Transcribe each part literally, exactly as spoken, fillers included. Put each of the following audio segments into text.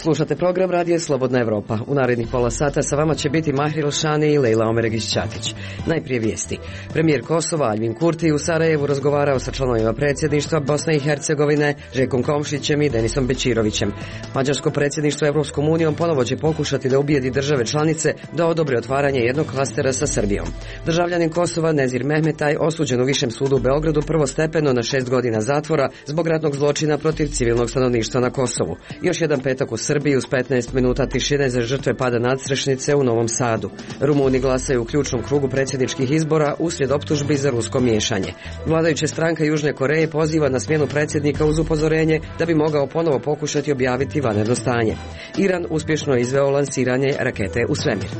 Slušate program Radija Slobodna Evropa. U narednih pola sata sa vama će biti Mahril Šani i Lejla Omeregić-Ćatić. Najprije vijesti. Premijer Kosova Aljbin Kurti u Sarajevu razgovarao sa članovima predsjedništva Bosne i Hercegovine Željkom Komšićem i Denisom Bećirovićem. Mađarsko predsjedništvo Evropskom unijom ponovo će pokušati da ubijedi države članice da odobre otvaranje jednog klastera sa Srbijom. Državljanin Kosova Nezir Mehmetaj osuđen u Višem sudu u Beogradu prvostepeno na šest godina zatvora zbog ratnog zločina protiv civilnog stanovništva na Kosovu. Još jedan petak u Srbiji uz petnaest minuta tišine za žrtve pada nadstrešnice u Novom Sadu. Rumuni glasaju u ključnom krugu predsjedničkih izbora uslijed optužbi za rusko miješanje. Vladajuća stranka Južne Koreje poziva na smjenu predsjednika uz upozorenje da bi mogao ponovo pokušati objaviti vanredno stanje. Iran uspješno izveo lansiranje rakete u svemir.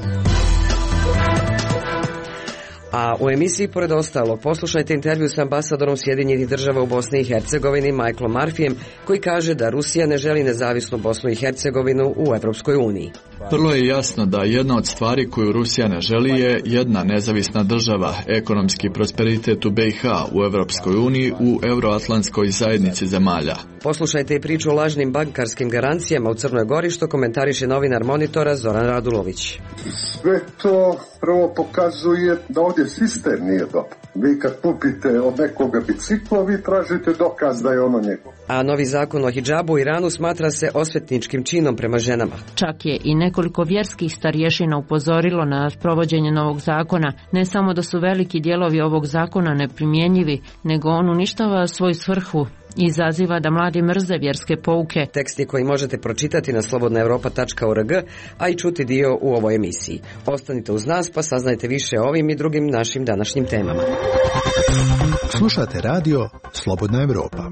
A u emisiji pored ostalog poslušajte intervju s ambasadorom Sjedinjenih država u Bosni i Hercegovini Michaelom Murphyjem koji kaže da Rusija ne želi nezavisnu Bosnu i Hercegovinu u Evropskoj uniji. Vrlo je jasno da jedna od stvari koju Rusija ne želi je jedna nezavisna država, ekonomski prosperitet u be i ha, u Evropskoj uniji, u Euroatlantskoj zajednici zemalja. Poslušajte i priču o lažnim bankarskim garancijama u Crnoj Gori što komentariše novinar Monitora Zoran Radulović. Sve to prvo pokazuje da ovdje sistem nije dobar. Vi kad kupite od nekoga biciklo, vi tražite dokaz da je ono njegovo. A novi zakon o hidžabu u Iranu smatra se osvetničkim činom prema ženama. Čak je i nekoliko vjerskih starješina upozorilo na provođenje novog zakona. Ne samo da su veliki dijelovi ovog zakona neprimjenjivi, nego on uništava svoju svrhu i izaziva da mladi mrze vjerske pouke. Teksti koji možete pročitati na slobodna europa tačka org, a i čuti dio u ovoj emisiji. Ostanite uz nas pa saznajte više o ovim i drugim našim današnjim temama. Slušate radio Slobodna Europa.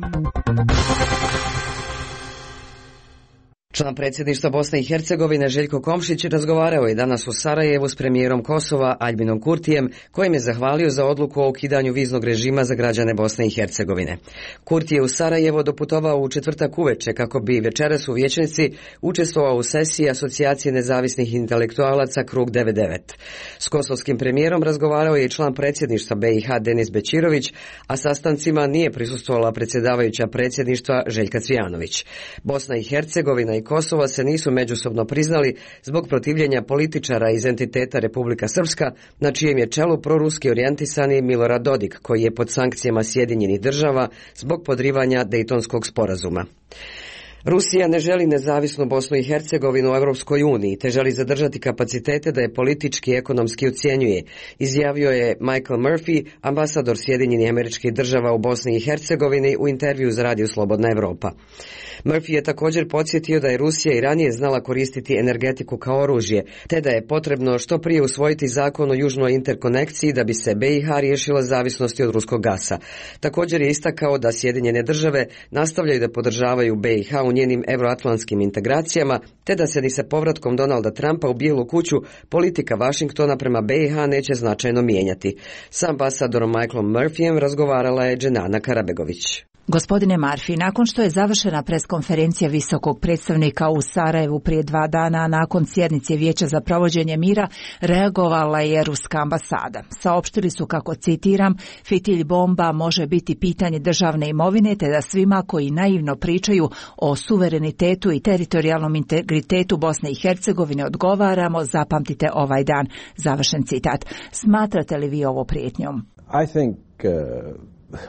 Član predsjedništva Bosne i Hercegovine Željko Komšić razgovarao je danas u Sarajevu s premijerom Kosova Aljbinom Kurtijem, kojim je zahvalio za odluku o ukidanju viznog režima za građane Bosne i Hercegovine. Kurti je u Sarajevo doputovao u četvrtak uveče kako bi večeras u vijećnici učestvovao u sesiji Asocijacije nezavisnih intelektualaca Krug devedeset devet. S kosovskim premijerom razgovarao je i član predsjedništva be i ha Denis Bećirović, a sastancima nije prisustvovala predsjedavajuća predsjedništva Željka Cvijanović. Bosna i Hercegovina i Kosova se nisu međusobno priznali zbog protivljenja političara iz entiteta Republika Srpska, na čijem je čelu proruski orijentisani Milorad Dodik, koji je pod sankcijama Sjedinjenih država zbog podrivanja Dejtonskog sporazuma. Rusija ne želi nezavisnu Bosnu i Hercegovinu u Europskoj uniji, te želi zadržati kapacitete da je politički i ekonomski ucjenjuje, izjavio je Michael Murphy, ambasador Sjedinjenih Američkih Država u Bosni i Hercegovini u intervju za Radio Slobodna Evropa. Murphy je također podsjetio da je Rusija i ranije znala koristiti energetiku kao oružje, te da je potrebno što prije usvojiti zakon o južnoj interkonekciji da bi se be i ha riješila zavisnosti od ruskog gasa. Također je istakao da Sjedinjene države nastavljaju da podržavaju be i ha u njenim euroatlantskim integracijama, te da se ni sa povratkom Donalda Trumpa u Bijelu kuću politika Vašingtona prema be i ha neće značajno mijenjati. S ambasadorom Michaelom Murphyjem razgovarala je Dženana Karabegović. Gospodine Murphy, nakon što je završena preskonferencija visokog predstavnika u Sarajevu prije dva dana, a nakon sjednice Vijeća za provođenje mira, reagovala je ruska ambasada. Saopštili su kako, citiram, fitilj bomba može biti pitanje državne imovine, te da svima koji naivno pričaju o suverenitetu i teritorijalnom integritetu Bosne i Hercegovine odgovaramo, zapamtite ovaj dan. Završen citat. Smatrate li vi ovo prijetnjom? I think, uh...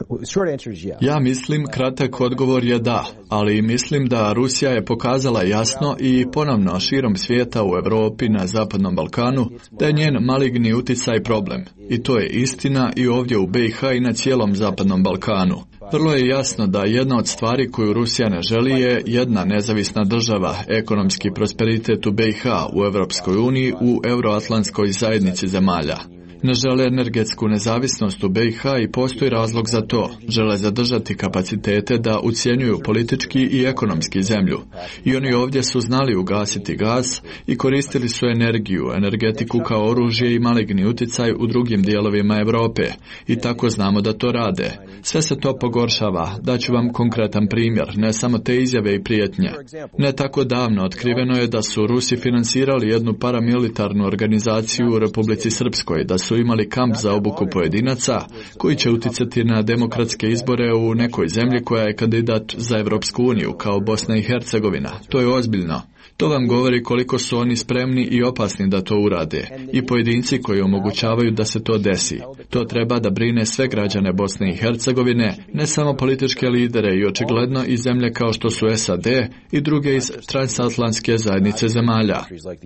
Ja mislim, kratak odgovor je da, ali mislim da Rusija je pokazala jasno i ponovno širom svijeta u Europi, na Zapadnom Balkanu, da je njen maligni utjecaj problem. I to je istina i ovdje u be i ha i na cijelom Zapadnom Balkanu. Vrlo je jasno da jedna od stvari koju Rusija ne želi je jedna nezavisna država, ekonomski prosperitet u be i ha, u Evropskoj uniji, u Euroatlantskoj zajednici zemalja. Ne žele energetsku nezavisnost u be i ha i postoji razlog za to. Žele zadržati kapacitete da ucjenjuju politički i ekonomski zemlju. I oni ovdje su znali ugasiti gas i koristili su energiju, energetiku kao oružje i maligni utjecaj u drugim dijelovima Europe. I tako znamo da to rade. Sve se to pogoršava. Daću vam konkretan primjer, ne samo te izjave i prijetnje. Ne tako davno otkriveno je da su Rusi financirali jednu paramilitarnu organizaciju u Republici Srpskoj, da su imali kamp za obuku pojedinaca koji će utjecati na demokratske izbore u nekoj zemlji koja je kandidat za Evropsku uniju, kao Bosna i Hercegovina. To je ozbiljno. To vam govori koliko su oni spremni i opasni da to urade i pojedinci koji omogućavaju da se to desi. To treba da brine sve građane Bosne i Hercegovine, ne samo političke lidere i očigledno i zemlje kao što su S A D i druge iz transatlantske zajednice zemalja.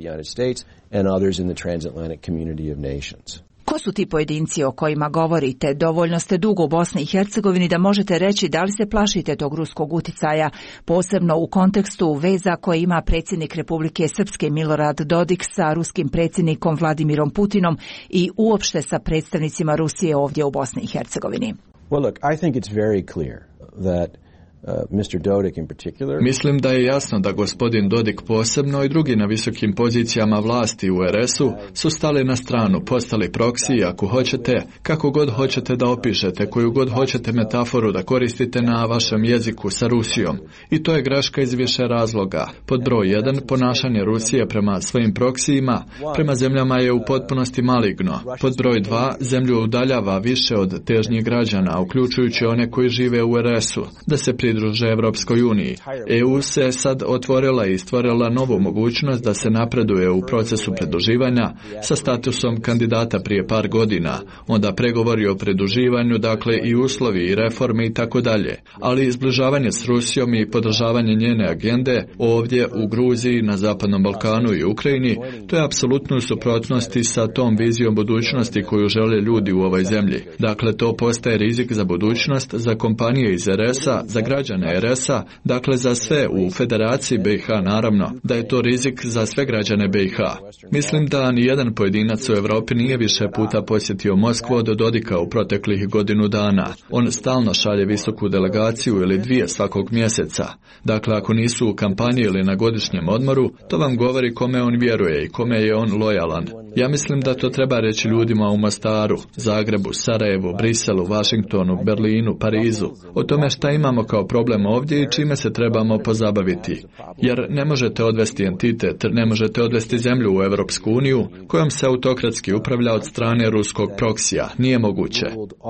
Ko su ti pojedinci o kojima govorite? Dovoljno ste dugo u Bosni i Hercegovini da možete reći da li se plašite tog ruskog uticaja, posebno u kontekstu veza koje ima predsjednik Republike Srpske Milorad Dodik sa ruskim predsjednikom Vladimirom Putinom i uopšte sa predstavnicima Rusije ovdje u Bosni i Hercegovini. Well, look, I think it's very clear that Uh, mister Dodik in particular. Mislim da je jasno da gospodin Dodik posebno i drugi na visokim pozicijama vlasti u R S-u su stali na stranu, postali proksi, ako hoćete, kako god hoćete da opišete, koju god hoćete metaforu da koristite na vašem jeziku sa Rusijom. I to je greška iz više razloga. Pod broj jedan, ponašanje Rusije prema svojim proksijima, prema zemljama je u potpunosti maligno. Pod broj dva, zemlju udaljava više od težnjih građana, uključujući one koji žive u R S-u, da se pridruže Evropskoj uniji. E U se sad otvorila i stvorila novu mogućnost da se napreduje u procesu pridruživanja sa statusom kandidata prije par godina, onda pregovori o pridruživanju, dakle i uslovi i reforme i tako dalje. Ali izbližavanje s Rusijom i podržavanje njene agende ovdje u Gruziji, na Zapadnom Balkanu i Ukrajini, to je apsolutno u suprotnosti sa tom vizijom budućnosti koju žele ljudi u ovoj zemlji. Dakle, to postaje rizik za budućnost, za kompanije iz R S-a, za građane R S-a, dakle za sve u Federaciji B i H naravno, da je to rizik za sve građane B i H. Mislim da ni jedan pojedinac u Europi nije više puta posjetio Moskvu od Dodika u proteklih godinu dana. On stalno šalje visoku delegaciju ili dvije svakog mjeseca. Dakle, ako nisu u kampanji ili na godišnjem odmoru, to vam govori kome on vjeruje i kome je on lojalan. Ja mislim da to treba reći ljudima u Mostaru, Zagrebu, Sarajevu, Briselu, Washingtonu, Berlinu, Parizu, o tome šta imamo kao problem ovdje i čime se trebamo pozabaviti. Jer ne možete odvesti entitet, ne možete odvesti zemlju u Europsku uniju kojom se autokratski upravlja od strane ruskog proksija. Nije moguće.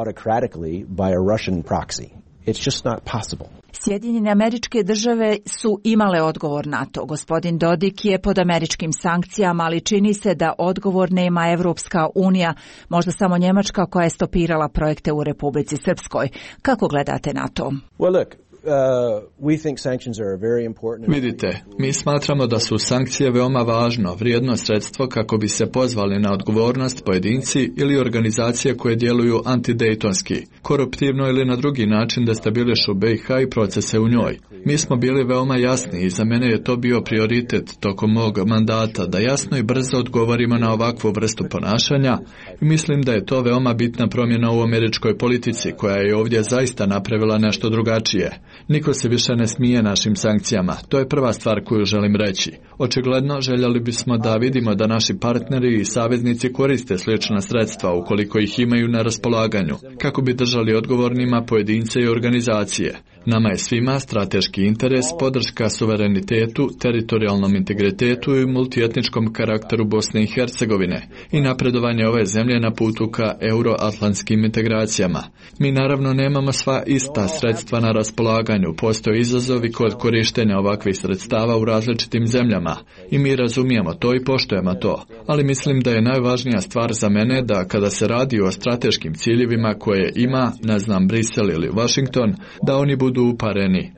Sjedinjene Američke Države su imale odgovor na to. Gospodin Dodik je pod američkim sankcijama, ali čini se da odgovor nema Evropska unija, možda samo Njemačka koja je stopirala projekte u Republici Srpskoj. Kako gledate na to? Well, look. Uh, we think sanctions are a very important... Vidite, mi smatramo da su sankcije veoma važno, vrijedno sredstvo kako bi se pozvali na odgovornost pojedinci ili organizacije koje djeluju antidejtonski, koruptivno ili na drugi način destabilišu B i H i procese u njoj. Mi smo bili veoma jasni i za mene je to bio prioritet tokom mog mandata da jasno i brzo odgovorimo na ovakvu vrstu ponašanja i mislim da je to veoma bitna promjena u američkoj politici koja je ovdje zaista napravila nešto drugačije. Niko se više ne smije našim sankcijama. To je prva stvar koju želim reći. Očigledno željeli bismo da vidimo da naši partneri i saveznici koriste slična sredstva ukoliko ih imaju na raspolaganju, kako bi držali odgovornima pojedince i organizacije. Nama je svima strateški interes, podrška suverenitetu, teritorijalnom integritetu i multietničkom karakteru Bosne i Hercegovine i napredovanje ove zemlje na putu ka euroatlantskim integracijama. Mi naravno nemamo sva ista sredstva na raspolaganju, postoje izazovi kod korištenja ovakvih sredstava u različitim zemljama i mi razumijemo to i poštujemo to, ali mislim da je najvažnija stvar za mene da kada se radi o strateškim ciljevima koje ima, ne znam, Brisel ili Washington, da oni budu upareni.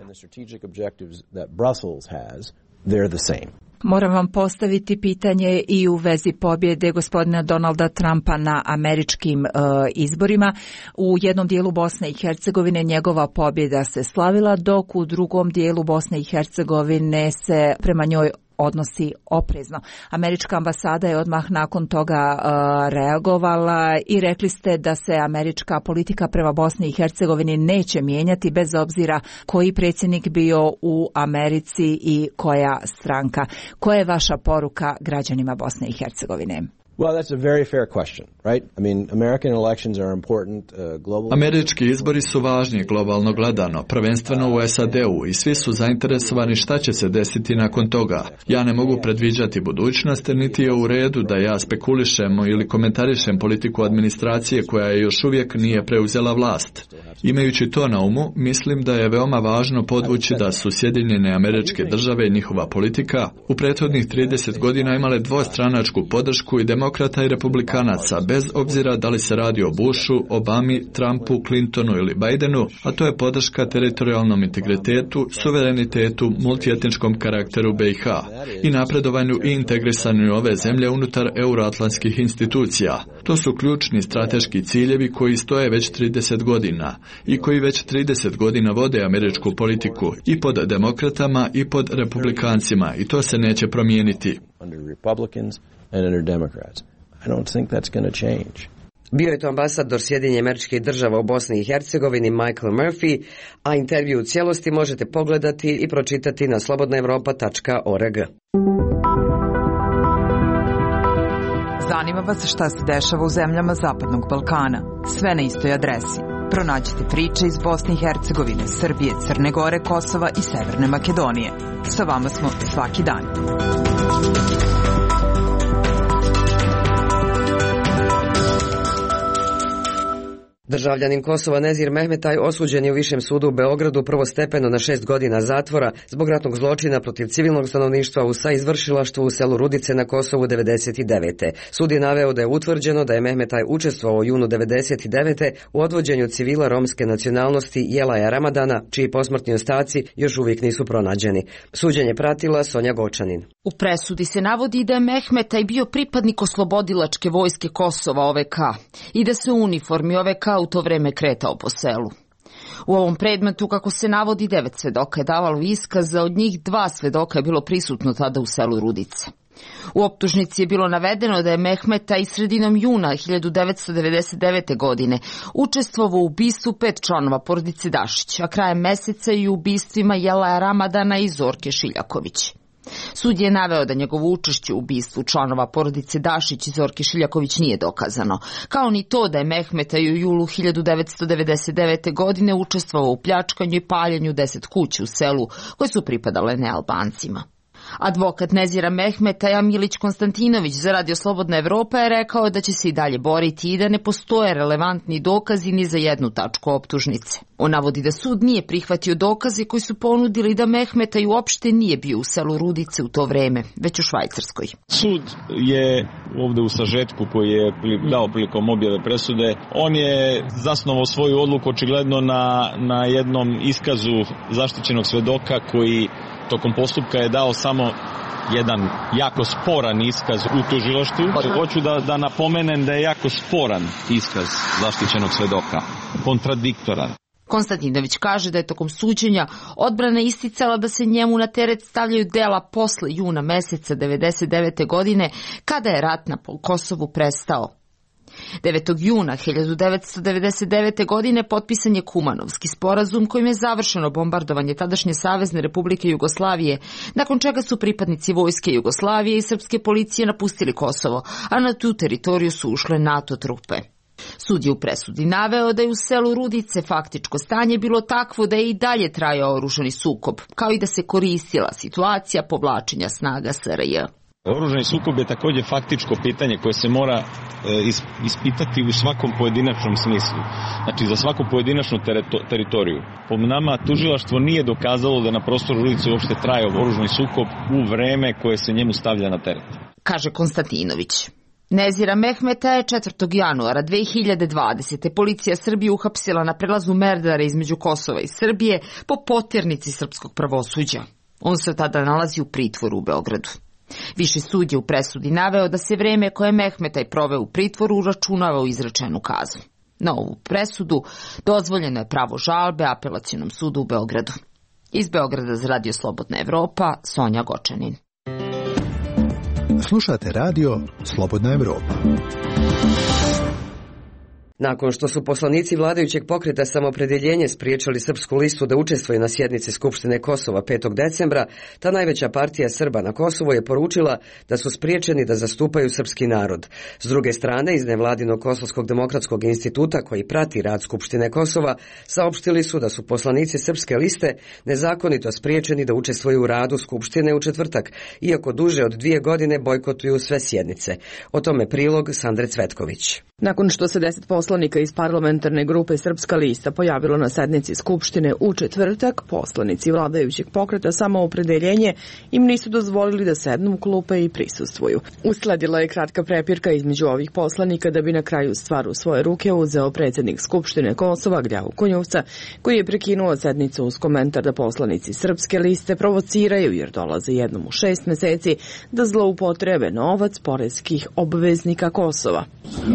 Moram vam postaviti pitanje i u vezi pobjede gospodina Donalda Trumpa na američkim e, izborima. U jednom dijelu Bosne i Hercegovine njegova pobjeda se slavila, dok u drugom dijelu Bosne i Hercegovine se prema njoj odnosi oprezno. Američka ambasada je odmah nakon toga uh, reagovala i rekli ste da se američka politika prema Bosni i Hercegovini neće mijenjati bez obzira koji predsjednik bio u Americi i koja stranka. Koja je vaša poruka građanima Bosne i Hercegovine? Well, that's a very fair question, right? I mean, American elections are important uh, globally. Američki izbori su važni globalno gledano, prvenstveno u S A D-u i svi su zainteresovani šta će se desiti nakon toga. Ja ne mogu predviđati budućnost, niti je u redu da ja spekulišem ili komentarišem politiku administracije koja je još uvijek nije preuzela vlast. Imajući to na umu, mislim da je veoma važno podvući da su Sjedinjene Američke Države i njihova politika u prethodnih trideset godina imale dvostranačku podršku i demokrata i republikanaca, bez obzira da li se radi o Bushu, Obami, Trumpu, Clintonu ili Bidenu, a to je podrška teritorijalnom integritetu, suverenitetu, multietničkom karakteru B i H i napredovanju i integrisanju ove zemlje unutar euroatlantskih institucija. To su ključni strateški ciljevi koji stoje već trideset godina i koji već trideset godina vode američku politiku i pod demokratama i pod republikancima i to se neće promijeniti. And under Democrats. I don't think that's going to change. Bio je to ambasador Sjedinjenih Američkih Država u Bosni i Hercegovini Michael Murphy, a intervju u cijelosti možete pogledati i pročitati na slobodna evropa tačka org. Zanima vas šta se dešava u zemljama Zapadnog Balkana. Sve na istoj adresi. Pronađite priče iz Bosne i Hercegovine, Srbije, Crne Gore, Kosova i Severne Makedonije. Sa vama smo svaki dan. Državljanin Kosova Nezir Mehmetaj osuđen je u Višem sudu u Beogradu prvostepeno na šest godina zatvora zbog ratnog zločina protiv civilnog stanovništva u saizvršilaštvu u selu Rudice na Kosovu devedeset devete. Sud je naveo da je utvrđeno da je Mehmetaj učestvovao u junu devedeset devete u odvođenju civila romske nacionalnosti Jelaja Ramadana, čiji posmrtni ostaci još uvijek nisu pronađeni. Suđenje pratila Sonja Gočanin. U presudi se navodi da je Mehmetaj bio pripadnik oslobodilačke vojske Kosova O V K i da se u uniformi O V K u to vreme kretao po selu. U ovom predmetu, kako se navodi, devet svedoka je davalo iskaz, a od njih dva svedoka je bilo prisutno tada u selu Rudice. U optužnici je bilo navedeno da je Mehmetaj sredinom juna hiljadu devetsto devedeset devete. godine učestvovao u ubistvu pet članova porodice Dašić, a krajem meseca i u ubistvima Jelaja Ramadana i Zorke Šiljaković. Sud je naveo da njegovo učešće u ubistvu članova porodice Dašić i Zorke Šiljaković nije dokazano, kao ni to da je Mehmetaj u julu hiljadu devetsto devedeset devete. godine učestvovao u pljačkanju i paljenju deset kuća u selu koje su pripadale nealbancima. Advokat Nezira Mehmetaja Milić Konstantinović za Radio Slobodna Evropa je rekao da će se i dalje boriti i da ne postoje relevantni dokazi ni za jednu tačku optužnice. On navodi da sud nije prihvatio dokaze koji su ponudili da Mehmetaj uopšte nije bio u selu Rudice u to vreme, već u Švajcarskoj. Sud je ovde u sažetku koji je dao prilikom objave presude, on je zasnovao svoju odluku očigledno na, na jednom iskazu zaštićenog svedoka koji tokom postupka je dao samo jedan jako sporan iskaz u tužilaštvu. Hoću da, da napomenem da je jako sporan iskaz zaštićenog svedoka, kontradiktoran. Konstantinović kaže da je tokom suđenja odbrana isticala da se njemu na teret stavljaju dela posle juna meseca devedeset devete. godine, kada je rat na Kosovu prestao. devetog juna hiljadu devetsto devedeset devete. godine potpisan je Kumanovski sporazum kojim je završeno bombardovanje tadašnje Savezne Republike Jugoslavije, nakon čega su pripadnici vojske Jugoslavije i srpske policije napustili Kosovo, a na tu teritoriju su ušle NATO trupe. Sud je u presudi naveo da je u selu Rudice faktičko stanje bilo takvo da je i dalje trajao oružani sukob, kao i da se koristila situacija povlačenja snaga S R J. Oružani sukob je također faktičko pitanje koje se mora e, ispitati u svakom pojedinačnom smislu. Znači za svaku pojedinačnu teritoriju. Po nama tužilaštvo nije dokazalo da na prostoru Rudice uopšte traje oružani sukob u vreme koje se njemu stavlja na teret. Kaže Konstantinović. Nezira Mehmeta je četvrtog januara dve hiljade dvadesete. policija Srbije uhapsila na prelazu Merdara između Kosova i Srbije po poternici srpskog pravosuđa. On se tada nalazi u pritvoru u Beogradu. Viši sud je u presudi naveo da se vreme koje Mehmetaj proveo u pritvoru uračunava u izrečenu kaznu. Na ovu presudu dozvoljeno je pravo žalbe Apelacionom sudu u Beogradu. Iz Beograda za Radio Slobodna Evropa, Sonja Gočanin. Slušate radio Slobodna Evropa. Nakon što su poslanici vladajućeg pokreta Samopredjeljenje spriječili Srpsku listu da učestvuje na sjednici Skupštine Kosova petog decembra, ta najveća partija Srba na Kosovu je poručila da su spriječeni da zastupaju srpski narod. S druge strane, iz nevladinog Kosovskog demokratskog instituta koji prati rad Skupštine Kosova, saopštili su da su poslanici Srpske liste nezakonito spriječeni da učestvuju u radu Skupštine u četvrtak, iako duže od dvije godine bojkotuju sve sjednice. O tome prilog Sandre Cvetković. Nakon što se deset poslanika iz parlamentarne grupe Srpska lista pojavilo na sednici Skupštine u četvrtak, poslanici vladajućeg pokreta Samoopredeljenje im nisu dozvolili da sednu u klupe i prisustvuju. Usledila je kratka prepirka između ovih poslanika da bi na kraju stvar u svoje ruke uzeo predsjednik Skupštine Kosova Gljavu Konjuvca, koji je prekinuo sednicu uz komentar da poslanici Srpske liste provociraju jer dolaze jednom u šest meseci da zloupotrebe novac poreskih obveznika Kosova.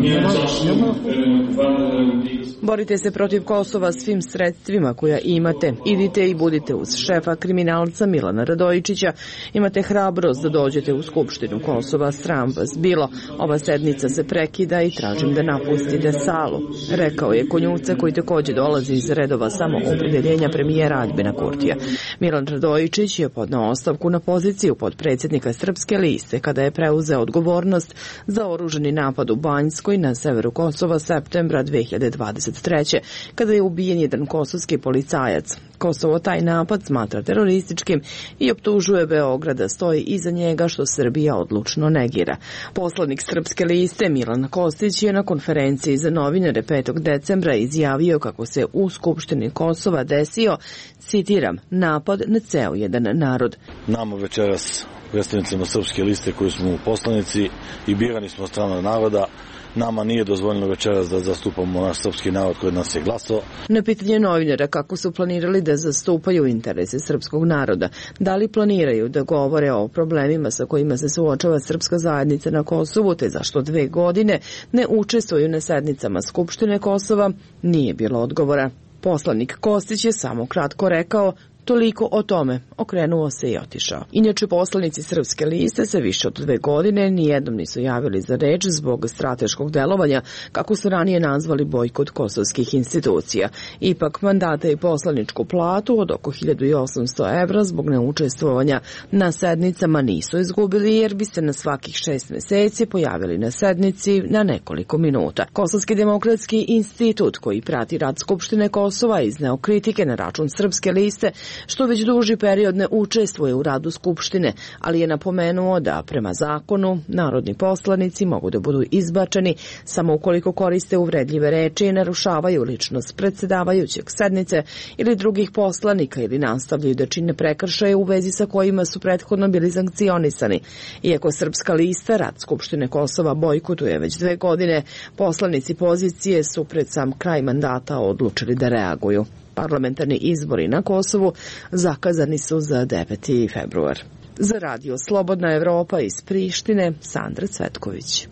Borite se protiv Kosova svim sredstvima koja imate. Idite i budite uz šefa kriminalca Milana Radojičića. Imate hrabrost da dođete u Skupštinu Kosova. Sram vas bilo. Ova sednica se prekida i tražim da napustite salu, rekao je Konjuvca, koji također dolazi iz redova Samoopredeljenja premijera Aljbina Kurtija. Milan Radojičić je podneo ostavku na poziciju podpredsjednika Srpske liste kada je preuzeo odgovornost za oružani napad u Banjskoj na severu Kosova septembra dve hiljade dvadeset treće. kada je ubijen jedan kosovski policajac. Kosovo taj napad smatra terorističkim i optužuje Beograd da stoji iza njega, što Srbija odlučno negira. Poslanik Srpske liste Milan Kostić je na konferenciji za novinare petog decembra izjavio kako se u Skupštini Kosova desio, citiram, napad na ceo jedan narod. Nama večeras, predstavnicima Srpske liste koji smo poslanici i birani smo od strane naroda, nama nije dozvoljeno večeras da zastupamo naš srpski narod koji nas je glasao. Na pitanje novinara kako su planirali da zastupaju interese srpskog naroda, da li planiraju da govore o problemima sa kojima se suočava srpska zajednica na Kosovu, te zašto dve godine ne učestvuju na sednicama Skupštine Kosova, nije bilo odgovora. Poslanik Kostić je samo kratko rekao: toliko o tome, okrenuo se i otišao. Inače, poslanici Srpske liste se više od dve godine nijednom nisu javili za reč zbog strateškog delovanja, kako su ranije nazvali bojkot kosovskih institucija. Ipak, mandate i poslaničku platu od oko hiljadu osamsto evra zbog neučestvovanja na sednicama nisu izgubili, jer bi se na svakih šest meseci pojavili na sednici na nekoliko minuta. Kosovski demokratski institut, koji prati rad Skupštine Kosova, izneo kritike na račun Srpske liste, što već duži period ne učestvuje u radu Skupštine, ali je napomenuo da prema zakonu narodni poslanici mogu da budu izbačeni samo ukoliko koriste uvredljive reči i narušavaju ličnost predsjedavajućeg sednice ili drugih poslanika ili nastavljaju da čine prekršaje u vezi sa kojima su prethodno bili sankcionisani. Iako Srpska lista rad Skupštine Kosova bojkotuje već dve godine, poslanici pozicije su pred sam kraj mandata odlučili da reaguju. Parlamentarni izbori na Kosovu zakazani su za deveti februar. Za radio Slobodna Evropa iz Prištine, Sandra Cvetković.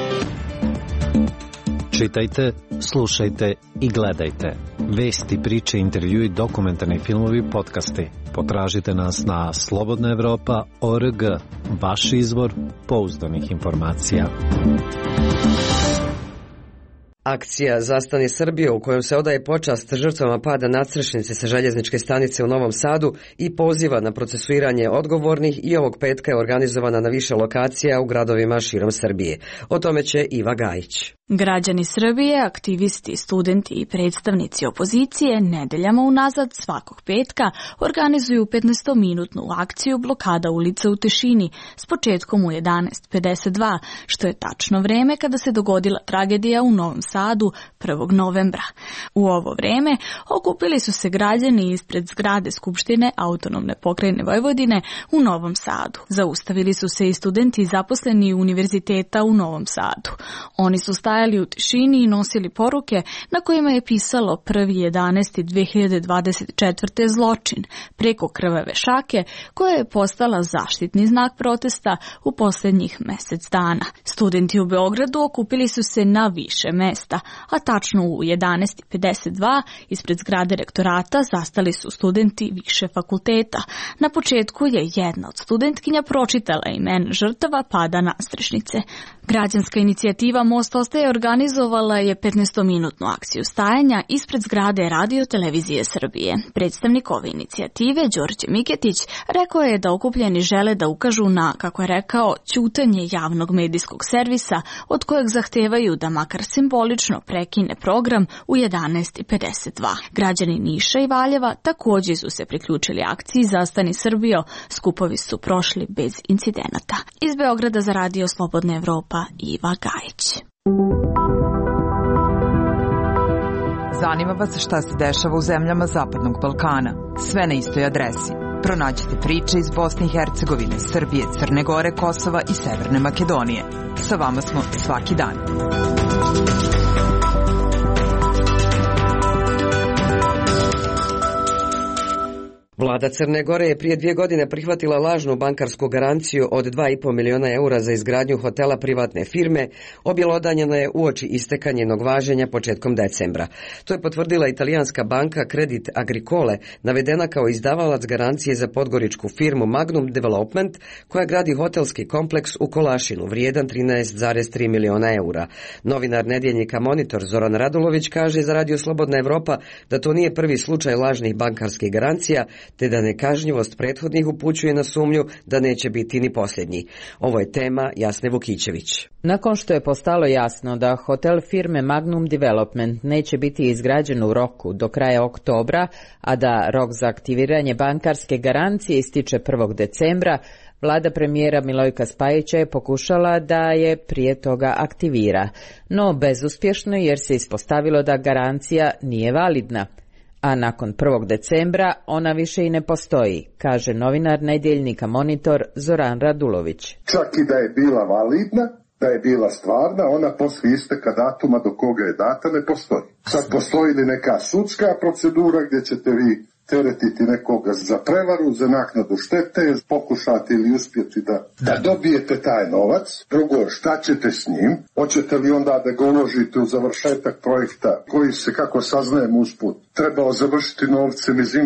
Čitajte, slušajte i gledajte. Vesti, priče, intervjui, dokumentarni filmovi, podcasti. Potražite nas na slobodna evropa tačka org, vaš izvor pouzdanih informacija. Akcija Zastani Srbije, u kojom se odaje počast žrtvama pada nadstrešnice sa željezničke stanice u Novom Sadu i poziva na procesuiranje odgovornih, i ovog petka je organizovana na više lokacija u gradovima širom Srbije. O tome će Iva Gajić. Građani Srbije, aktivisti, studenti i predstavnici opozicije nedeljama unazad svakog petka organizuju petnaestominutnu akciju blokada ulica u tišini s početkom u jedanaest pedeset dva, što je tačno vreme kada se dogodila tragedija u Novom Sadu prvog novembra. U ovo vreme okupili su se građani ispred zgrade Skupštine Autonomne pokrajine Vojvodine u Novom Sadu. Zaustavili su se i studenti zaposleni Univerziteta u Novom Sadu. Oni su stajali u tišini i nosili poruke na kojima je pisalo prvi jedanaesti dve hiljade dvadeset četvrte zločin preko krvave šake, koja je postala zaštitni znak protesta u posljednjih mesec dana. Studenti u Beogradu okupili su se na više mesta, a tačno u jedanaest pedeset dva ispred zgrade rektorata zastali su studenti više fakulteta. Na početku je jedna od studentkinja pročitala imena žrtava pada nadstrešnice. Građanska inicijativa Most ostaje organizovala je petnaestominutnu akciju stajanja ispred zgrade Radio Televizije Srbije. Predstavnik ove inicijative, Đorđe Miketić, rekao je da okupljeni žele da ukažu na, kako je rekao, ćutanje javnog medijskog servisa, od kojeg zahtevaju da makar simbolično prekine program u jedanaest i pedeset dva. Građani Niša i Valjeva također su se priključili akciji Zastani Srbijo. Skupovi su prošli bez incidenata. Iz Beograda za Radio Slobodna Evropa, Iva Gajić. Zanima vas šta se dešava u zemljama Zapadnog Balkana. Sve na istoj adresi. Pronađite priče iz Bosne i Hercegovine, Srbije, Crne Gore, Kosova i Severne Makedonije. Sa vama smo svaki dan. Vlada Crne Gore je prije dvije godine prihvatila lažnu bankarsku garanciju od dva i po miliona eura za izgradnju hotela privatne firme, objelodanjeno je uoči isteka njenog važenja početkom decembra. To je potvrdila italijanska banka Credit Agricole, navedena kao izdavalac garancije za podgoričku firmu Magnum Development, koja gradi hotelski kompleks u Kolašinu, vrijedan trinaest zarez tri miliona eura. Novinar nedjeljnika Monitor Zoran Radulović kaže za Radio Slobodna Evropa da to nije prvi slučaj lažnih bankarskih garancija, te da nekažnjivost prethodnih upućuje na sumnju da neće biti ni posljednji. Ovo je tema Jasne Vukićević. Nakon što je postalo jasno da hotel firme Magnum Development neće biti izgrađen u roku do kraja oktobra, a da rok za aktiviranje bankarske garancije ističe prvog decembra, vlada premijera Milojka Spajića je pokušala da je prije toga aktivira, no bezuspješno jer se ispostavilo da garancija nije validna. A nakon prvog decembra ona više i ne postoji, kaže novinar nedjeljnika Monitor Zoran Radulović. Čak i da je bila validna, da je bila stvarna, ona poslije isteka datuma do koga je data ne postoji. Sad postoji li neka sudska procedura gdje ćete vi teretiti nekoga za prevaru, za naknadu štete, pokušati ili uspjeti da, da dobijete taj novac. Drugo, šta ćete s njim? Hoćete li onda da ga uložite u završetak projekta koji se, kako saznajem usput, trebao završiti novcem iz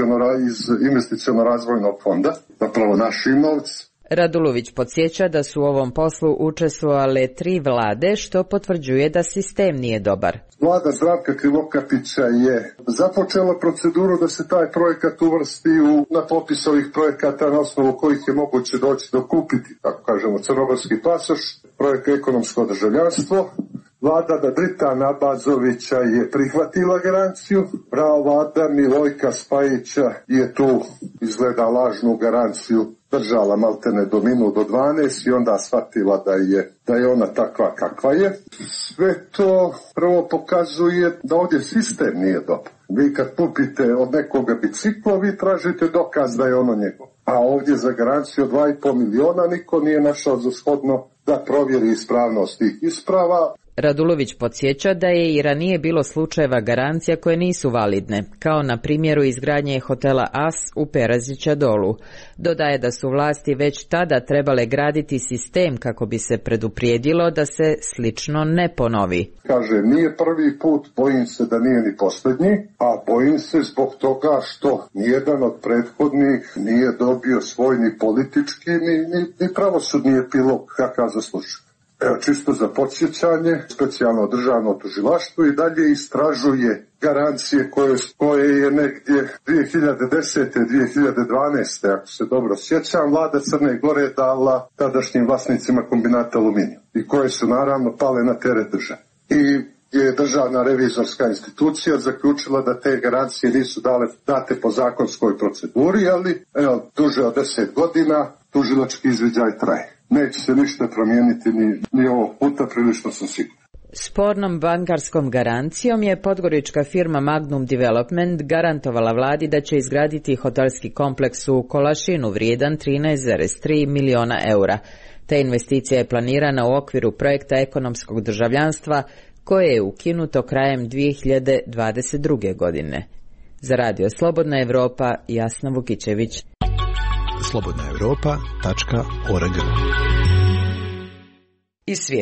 investiciono-razvojnog fonda, zapravo našim novcem? Radulović podsjeća da su u ovom poslu učestvovale tri vlade, što potvrđuje da sistem nije dobar. Vlada Zdravka Krivokapića je započela proceduru da se taj projekat uvrsti u, na popis ovih projekata na osnovu kojih je moguće doći do kupiti, kako kažemo, crnogorski pasoš, projekt ekonomsko državljanstvo. Vlada Dadrita Nabazovića je prihvatila garanciju, prava vlada Milojka Spajića je tu izgleda lažnu garanciju držala maltene do minut do dvanaest i onda shvatila da je, da je ona takva kakva je. Sve to prvo pokazuje da ovdje sistem nije dobar. Vi kad kupite od nekoga biciklo, vi tražite dokaz da je ono njegov. A ovdje za garanciju od dva i po miliona niko nije našao za shodno da provjeri ispravnost tih isprava. Radulović podsjeća da je i ranije bilo slučajeva garancija koje nisu validne, kao na primjeru izgradnje hotela As u Perazića Dolu. Dodaje da su vlasti već tada trebale graditi sistem kako bi se preduprijedilo da se slično ne ponovi. Kaže, nije prvi put, bojim se da nije ni posljednji, a bojim se zbog toga što nijedan od prethodnih nije dobio svoj ni politički, ni, ni, ni pravosudni epilog kakav zaslužuje. Evo, čisto za podsjećanje, specijalno državno tužilaštvo i dalje istražuje garancije koje, koje je negdje dvije hiljade desete. dvije hiljade dvanaeste. ako se dobro sjećam, vlada Crne Gore dala tadašnjim vlasnicima kombinata Aluminijum i koje su naravno pale na teret države. I je državna revizorska institucija zaključila da te garancije nisu dale, date po zakonskoj proceduri, ali evo, duže od deset godina tužilački izviđaj traje. Neće se ništa promijeniti ni, ni ovog puta, prilično sam siguran. Spornom bankarskom garancijom je podgorička firma Magnum Development garantovala vladi da će izgraditi hotelski kompleks u Kolašinu vrijedan trinaest zarez tri miliona eura. Ta investicija je planirana u okviru projekta ekonomskog državljanstva koje je ukinuto krajem dvije hiljade dvadeset druge. godine. Za Radio Slobodna Evropa, Jasna Vukićević. slobodna evropa tačka org. Iz svijeta.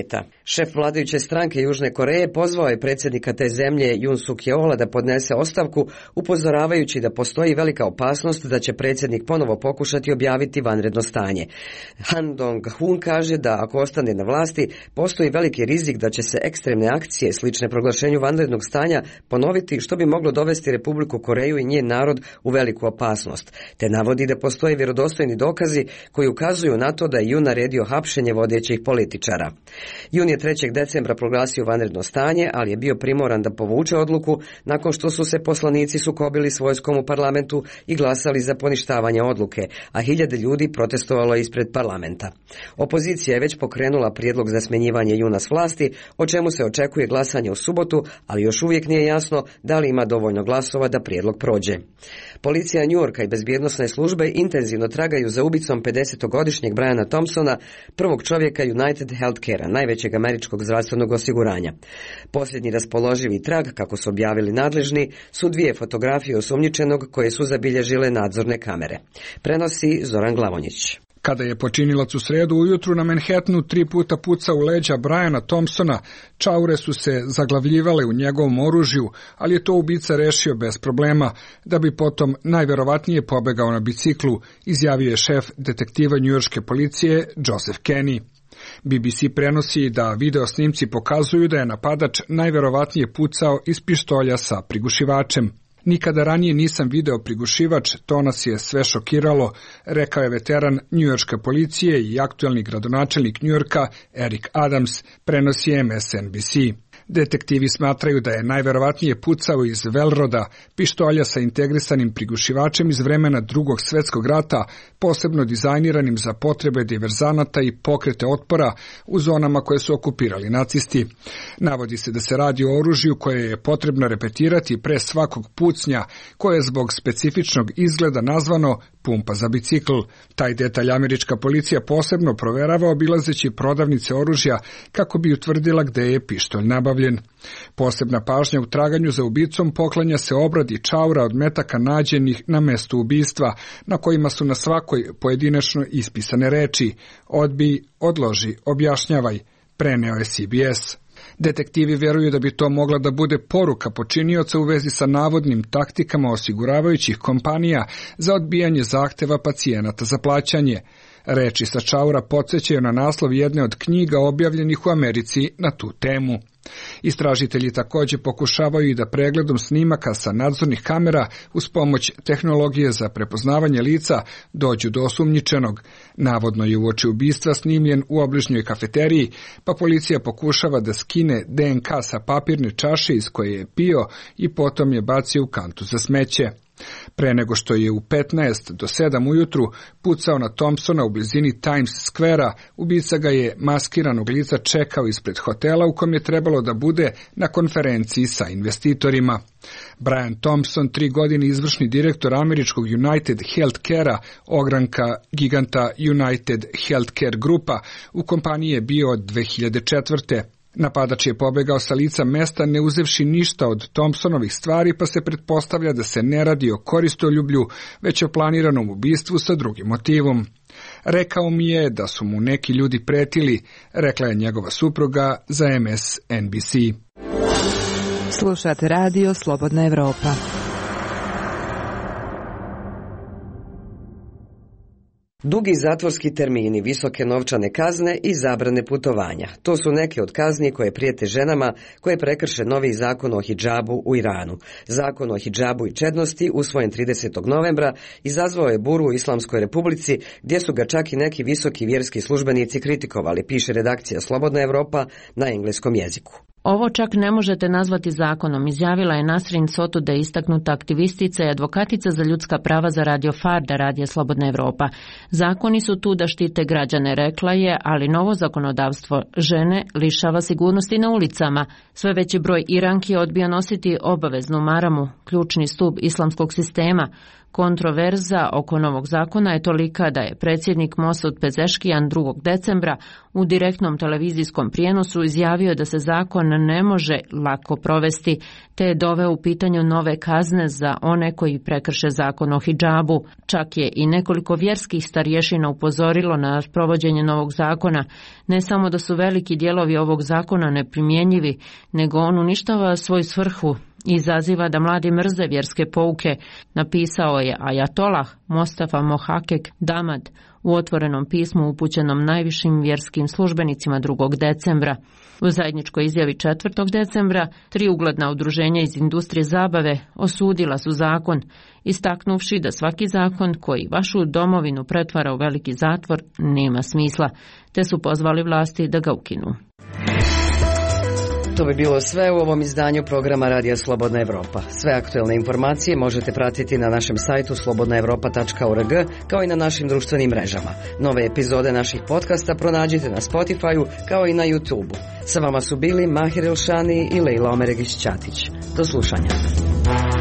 Šef vladajuće stranke Južne Koreje pozvao je predsjednika te zemlje Yoon Suk Yeola da podnese ostavku, upozoravajući da postoji velika opasnost da će predsjednik ponovo pokušati objaviti vanredno stanje. Han Dong-hun kaže da ako ostane na vlasti, postoji veliki rizik da će se ekstremne akcije slične proglašenju vanrednog stanja ponoviti, što bi moglo dovesti Republiku Koreju i njen narod u veliku opasnost, te navodi da postoje vjerodostojni dokazi koji ukazuju na to da je Yoon naredio hapšenje vodećih političara. Yoon je trećeg decembra proglasio vanredno stanje, ali je bio primoran da povuče odluku nakon što su se poslanici sukobili s vojskom u parlamentu i glasali za poništavanje odluke, a hiljade ljudi protestovalo ispred parlamenta. Opozicija je već pokrenula prijedlog za smjenjivanje Yoona s vlasti, o čemu se očekuje glasanje u subotu, ali još uvijek nije jasno da li ima dovoljno glasova da prijedlog prođe. Policija New Yorka i bezbjednosne službe intenzivno tragaju za ubicom pedesetogodišnjeg Briana Thompsona, prvog čovjeka United Healthcare-a, najvećeg američkog zdravstvenog osiguranja. Posljednji raspoloživi trag, kako su objavili nadležni, su dvije fotografije osumnjičenog koje su zabilježile nadzorne kamere. Prenosi Zoran Glavonjić. Kada je počinilac u sredu ujutru na Manhattanu tri puta pucao u leđa Briana Thompsona, čaure su se zaglavljivale u njegovom oružju, ali je to ubica rešio bez problema, da bi potom najverovatnije pobegao na biciklu, izjavio je šef detektiva njujorške policije Joseph Kenny. B B C prenosi da video snimci pokazuju da je napadač najverovatnije pucao iz pištolja sa prigušivačem. Nikada ranije nisam video prigušivač, to nas je sve šokiralo, rekao je veteran njujorške policije i aktuelni gradonačelnik Njujorka Eric Adams, prenosi M S N B C. Detektivi smatraju da je najverovatnije pucao iz Velroda, pištolja sa integrisanim prigušivačem iz vremena Drugog svjetskog rata, posebno dizajniranim za potrebe diverzanata i pokrete otpora u zonama koje su okupirali nacisti. Navodi se da se radi o oružju koje je potrebno repetirati pre svakog pucnja, koje je zbog specifičnog izgleda nazvano pumpa za bicikl. Taj detalj američka policija posebno proverava obilazeći prodavnice oružja kako bi utvrdila gde je pištolj nabavljen. Posebna pažnja u traganju za ubicom poklanja se obradi čaura od metaka nađenih na mestu ubistva, na kojima su na svakoj pojedinačno ispisane reči: odbij, odloži, objašnjavaj, preneo je C B S. Detektivi vjeruju da bi to mogla da bude poruka počinioca u vezi sa navodnim taktikama osiguravajućih kompanija za odbijanje zahteva pacijenata za plaćanje. Reči sa čaura podsjećaju na naslov jedne od knjiga objavljenih u Americi na tu temu. Istražitelji također pokušavaju i da pregledom snimaka sa nadzornih kamera uz pomoć tehnologije za prepoznavanje lica dođu do osumnjičenog. Navodno je uoči ubistva snimljen u obližnjoj kafeteriji, pa policija pokušava da skine D N K sa papirne čaše iz koje je pio i potom je bacio u kantu za smeće. Pre nego što je u petnaest do sedam ujutru pucao na Thompsona u blizini Times Square-a, ubica ga je maskiranog lica čekao ispred hotela u kom je trebalo da bude na konferenciji sa investitorima. Brian Thompson, tri godine izvršni direktor američkog United Healthcare-a, ogranka giganta United Healthcare Grupa, u kompaniji je bio od dve hiljade četvrte. Napadač je pobegao sa lica mesta ne uzevši ništa od Thompsonovih stvari, pa se pretpostavlja da se ne radi o koristoljublju, već o planiranom ubistvu sa drugim motivom. Rekao mi je da su mu neki ljudi pretili, rekla je njegova supruga za M S N B C. Slušate radio Slobodna Evropa. Dugi zatvorski termini, visoke novčane kazne i zabrane putovanja. To su neke od kazni koje prijete ženama koje prekrše novi zakon o hidžabu u Iranu. Zakon o hidžabu i čednosti, usvojen tridesetog novembra, izazvao je buru u Islamskoj Republici, gdje su ga čak i neki visoki vjerski službenici kritikovali, piše redakcija Slobodna Evropa na engleskom jeziku. Ovo čak ne možete nazvati zakonom, izjavila je Nasrin Sotude, istaknuta aktivistica i advokatica za ljudska prava za Radio Farda, radija Slobodna Evropa. Zakoni su tu da štite građane, rekla je, ali novo zakonodavstvo žene lišava sigurnosti na ulicama. Sve veći broj Iranki odbija nositi obaveznu maramu, ključni stup islamskog sistema. Kontroverza oko novog zakona je tolika da je predsjednik Mosud Pezeškijan drugog decembra u direktnom televizijskom prijenosu izjavio da se zakon ne može lako provesti, te je doveo u pitanju nove kazne za one koji prekrše zakon o hidžabu. Čak je i nekoliko vjerskih starješina upozorilo na provođenje novog zakona. Ne samo da su veliki dijelovi ovog zakona neprimjenjivi, nego on uništava svoju svrhu i izaziva da mladi mrze vjerske pouke, napisao je ajatolah Mostafa Mohakek Damad u otvorenom pismu upućenom najvišim vjerskim službenicima drugog decembra. U zajedničkoj izjavi četvrtog decembra tri ugledna udruženja iz industrije zabave osudila su zakon, istaknuvši da svaki zakon koji vašu domovinu pretvara u veliki zatvor nema smisla, te su pozvali vlasti da ga ukinu. To bi bilo sve u ovom izdanju programa Radija Slobodna Evropa. Sve aktuelne informacije možete pratiti na našem sajtu slobodna evropa tačka org kao i na našim društvenim mrežama. Nove epizode naših podcasta pronađite na Spotify-u kao i na YouTube-u. Sa vama su bili Mahir Elšani i Lejla Omeregić-Ćatić. Do slušanja.